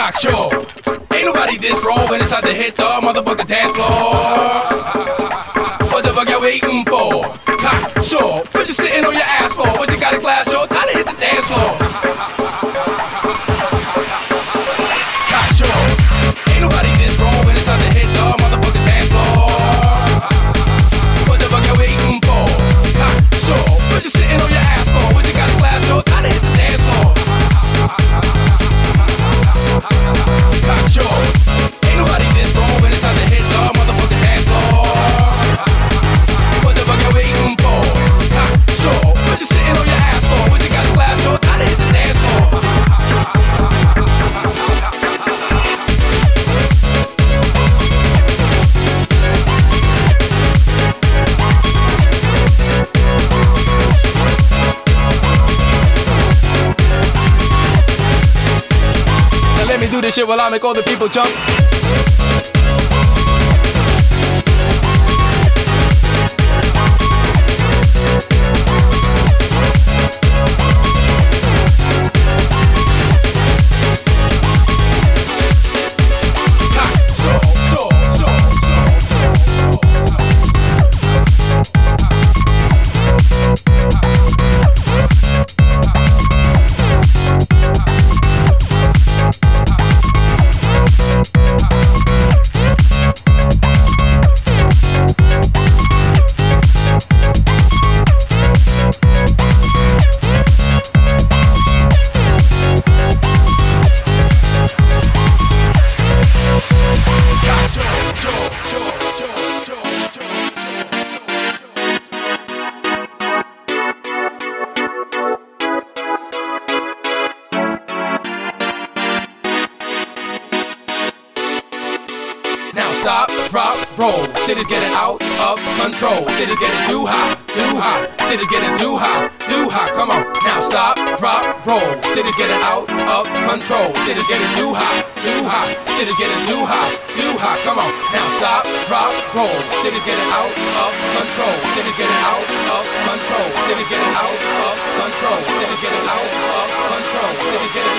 Cocksure. Ain't nobody this raw when it's time to hit the motherfucking dance floor. What the fuck you waiting for? Cocksure. What you sitting on your ass for? What you got a glass door? Time to hit the dance floor. Cocksure. Ain't nobody this raw when it's time to hit the motherfucking dance floor. What the fuck you waiting for? Cocksure. What you sitting on your ass for? What you got a glass door? Time to hit the dance floor. Cocksure. Ain't nobody this wrong when it's time to hit the motherfucking dance floor. What the fuck you waiting for? Cocksure. What you sitting on your ass for? What you got a glass door? Time to hit the dance floor. Now let me do this shit while I make all the people jump. Now stop, drop, roll. Shit is getting out of control. Shit is getting too high, too high. Shit is getting too high, too high. Come on. Now stop, drop, roll. Shit is getting out of control. Shit is getting too high, too high. Shit is getting too high, too high. Come on. Now stop, drop, roll. Shit is getting out of control. Shit is getting out of control. Shit is getting out of control. Shit is getting out of control. Shit is getting